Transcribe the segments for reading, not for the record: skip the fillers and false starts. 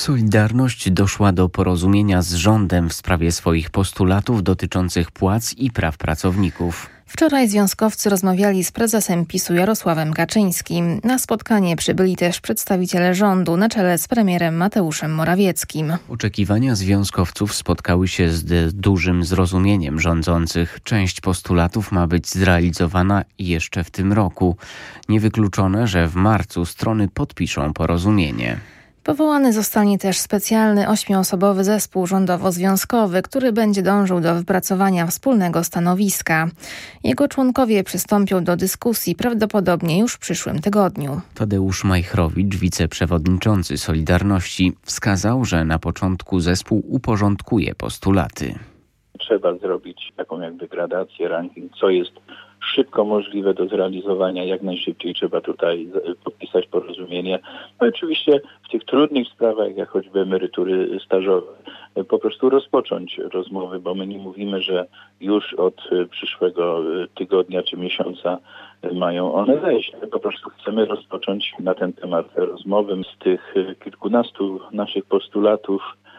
Solidarność doszła do porozumienia z rządem w sprawie swoich postulatów dotyczących płac i praw pracowników. Wczoraj związkowcy rozmawiali z prezesem PiS-u Jarosławem Kaczyńskim. Na spotkanie przybyli też przedstawiciele rządu na czele z premierem Mateuszem Morawieckim. Oczekiwania związkowców spotkały się z dużym zrozumieniem rządzących. Część postulatów ma być zrealizowana jeszcze w tym roku. Niewykluczone, że w marcu strony podpiszą porozumienie. Powołany zostanie też specjalny 8-osobowy zespół rządowo-związkowy, który będzie dążył do wypracowania wspólnego stanowiska. Jego członkowie przystąpią do dyskusji prawdopodobnie już w przyszłym tygodniu. Tadeusz Majchrowicz, wiceprzewodniczący Solidarności, wskazał, że na początku zespół uporządkuje postulaty. Trzeba zrobić taką jakby gradację, ranking, co jest szybko możliwe do zrealizowania, jak najszybciej trzeba tutaj podpisać porozumienie. No i oczywiście w tych trudnych sprawach, jak choćby emerytury stażowe, po prostu rozpocząć rozmowy, bo my nie mówimy, że już od przyszłego tygodnia czy miesiąca mają one wejść. Po prostu chcemy rozpocząć na ten temat rozmowę. Z tych kilkunastu naszych postulatów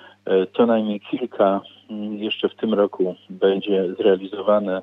co najmniej kilka jeszcze w tym roku będzie zrealizowane.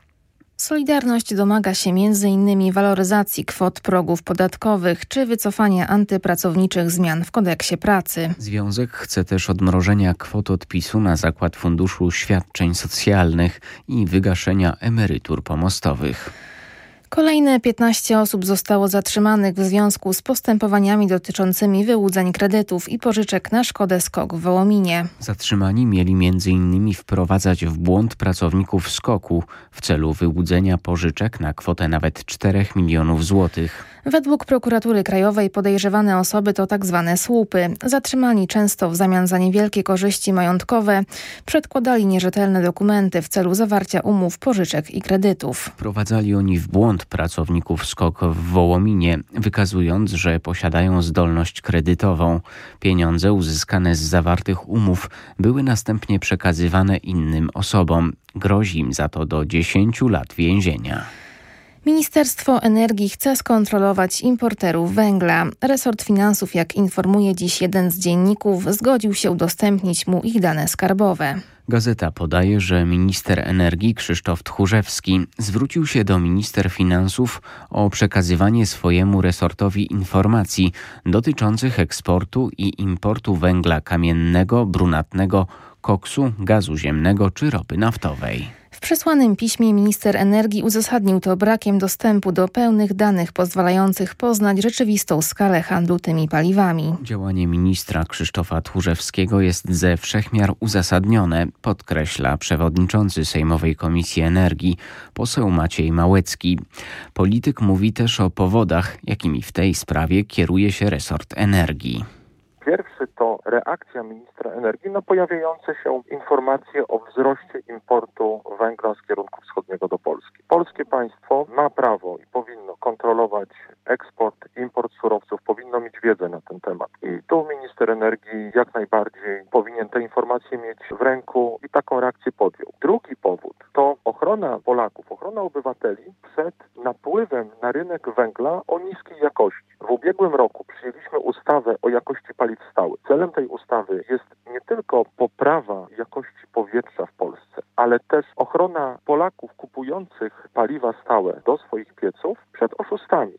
Solidarność domaga się m.in. waloryzacji kwot progów podatkowych czy wycofania antypracowniczych zmian w kodeksie pracy. Związek chce też odmrożenia kwot odpisu na Zakład Funduszu Świadczeń Socjalnych i wygaszenia emerytur pomostowych. Kolejne 15 osób zostało zatrzymanych w związku z postępowaniami dotyczącymi wyłudzeń kredytów i pożyczek na Szkodę SKOK w Wołominie. Zatrzymani mieli m.in. wprowadzać w błąd pracowników SKOK-u w celu wyłudzenia pożyczek na kwotę nawet 4 milionów złotych. Według prokuratury krajowej podejrzewane osoby to tzw. słupy. Zatrzymani często w zamian za niewielkie korzyści majątkowe przedkładali nierzetelne dokumenty w celu zawarcia umów, pożyczek i kredytów. Wprowadzali oni w błąd pracowników SKOK w Wołominie, wykazując, że posiadają zdolność kredytową. Pieniądze uzyskane z zawartych umów były następnie przekazywane innym osobom. Grozi im za to do 10 lat więzienia. Ministerstwo Energii chce skontrolować importerów węgla. Resort Finansów, jak informuje dziś jeden z dzienników, zgodził się udostępnić mu ich dane skarbowe. Gazeta podaje, że minister energii Krzysztof Tchórzewski zwrócił się do minister finansów o przekazywanie swojemu resortowi informacji dotyczących eksportu i importu węgla kamiennego, brunatnego, koksu, gazu ziemnego czy ropy naftowej. W przesłanym piśmie minister energii uzasadnił to brakiem dostępu do pełnych danych pozwalających poznać rzeczywistą skalę handlu tymi paliwami. Działanie ministra Krzysztofa Tchórzewskiego jest ze wszechmiar uzasadnione, podkreśla przewodniczący Sejmowej Komisji Energii, poseł Maciej Małecki. Polityk mówi też o powodach, jakimi w tej sprawie kieruje się resort energii. Pierwszy to reakcja ministra energii na pojawiające się informacje o wzroście importu węgla z kierunku wschodniego do Polski. Polskie państwo ma prawo i powinno kontrolować eksport, import surowców, powinno mieć wiedzę na ten temat. I tu minister energii jak najbardziej powinien te informacje mieć w ręku i taką reakcję podjął. Drugi powód to ochrona Polaków, ochrona obywateli przed napływem na rynek węgla o niskiej jakości. W ubiegłym roku przyjęliśmy ustawę o jakości paliw stałych. Celem tej ustawy jest nie tylko poprawa jakości powietrza w Polsce, ale też ochrona Polaków kupujących paliwa stałe do swoich pieców przed oszustami.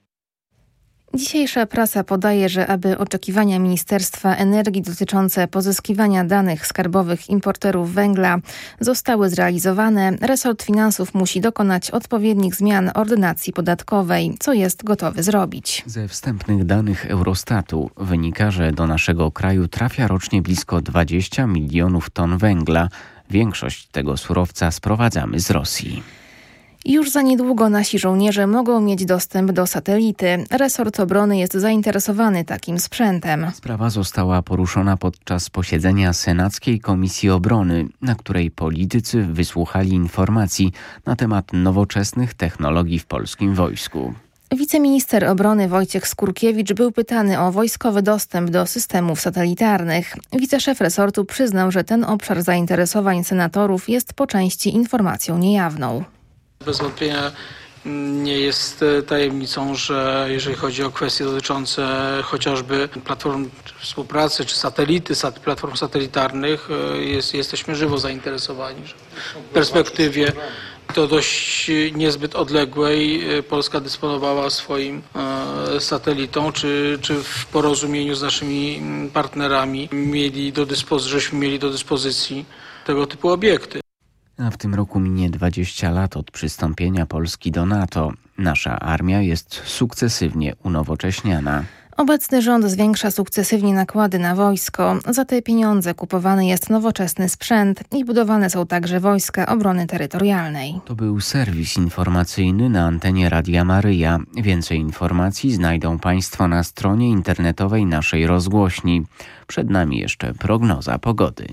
Dzisiejsza prasa podaje, że aby oczekiwania Ministerstwa Energii dotyczące pozyskiwania danych skarbowych importerów węgla zostały zrealizowane, resort finansów musi dokonać odpowiednich zmian ordynacji podatkowej, co jest gotowy zrobić. Ze wstępnych danych Eurostatu wynika, że do naszego kraju trafia rocznie blisko 20 milionów ton węgla. Większość tego surowca sprowadzamy z Rosji. Już za niedługo nasi żołnierze mogą mieć dostęp do satelity. Resort obrony jest zainteresowany takim sprzętem. Sprawa została poruszona podczas posiedzenia Senackiej Komisji Obrony, na której politycy wysłuchali informacji na temat nowoczesnych technologii w polskim wojsku. Wiceminister obrony Wojciech Skurkiewicz był pytany o wojskowy dostęp do systemów satelitarnych. Wiceszef resortu przyznał, że ten obszar zainteresowań senatorów jest po części informacją niejawną. Bez wątpienia Nie jest tajemnicą, że jeżeli chodzi o kwestie dotyczące chociażby platform współpracy czy platform satelitarnych, jesteśmy żywo zainteresowani. W perspektywie to dość niezbyt odległej Polska dysponowała swoim satelitą, czy w porozumieniu z naszymi partnerami żeśmy mieli do dyspozycji tego typu obiekty. A w tym roku minie 20 lat od przystąpienia Polski do NATO. Nasza armia jest sukcesywnie unowocześniana. Obecny rząd zwiększa sukcesywnie nakłady na wojsko. Za te pieniądze kupowany jest nowoczesny sprzęt i budowane są także wojska obrony terytorialnej. To był serwis informacyjny na antenie Radia Maryja. Więcej informacji znajdą Państwo na stronie internetowej naszej rozgłośni. Przed nami jeszcze prognoza pogody.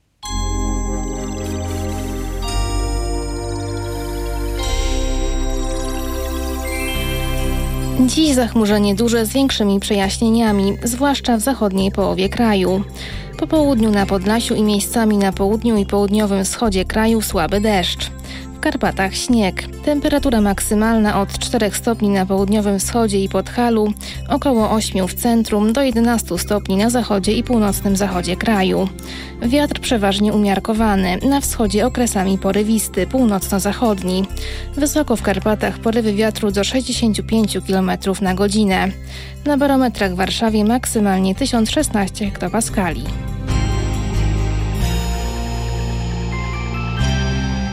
Dziś zachmurzenie duże z większymi przejaśnieniami, zwłaszcza w zachodniej połowie kraju. Po południu na Podlasiu i miejscami na południu i południowym wschodzie kraju słaby deszcz. W Karpatach śnieg. Temperatura maksymalna od 4 stopni na południowym wschodzie i Podhalu, około 8 w centrum, do 11 stopni na zachodzie i północnym zachodzie kraju. Wiatr przeważnie umiarkowany, na wschodzie okresami porywisty, północno-zachodni. Wysoko w Karpatach porywy wiatru do 65 km na godzinę. Na barometrach w Warszawie maksymalnie 1016 hektopaskali.